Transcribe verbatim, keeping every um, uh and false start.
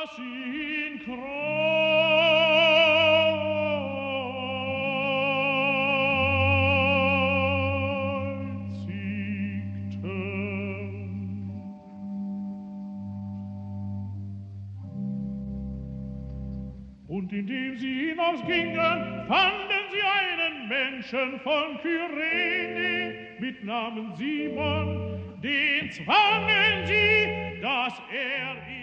ihn kreuzigten. Und indem sie hinausgingen, fanden sie einen Menschen von Kyrene mit Namen Simon, den zwangen sie, dass er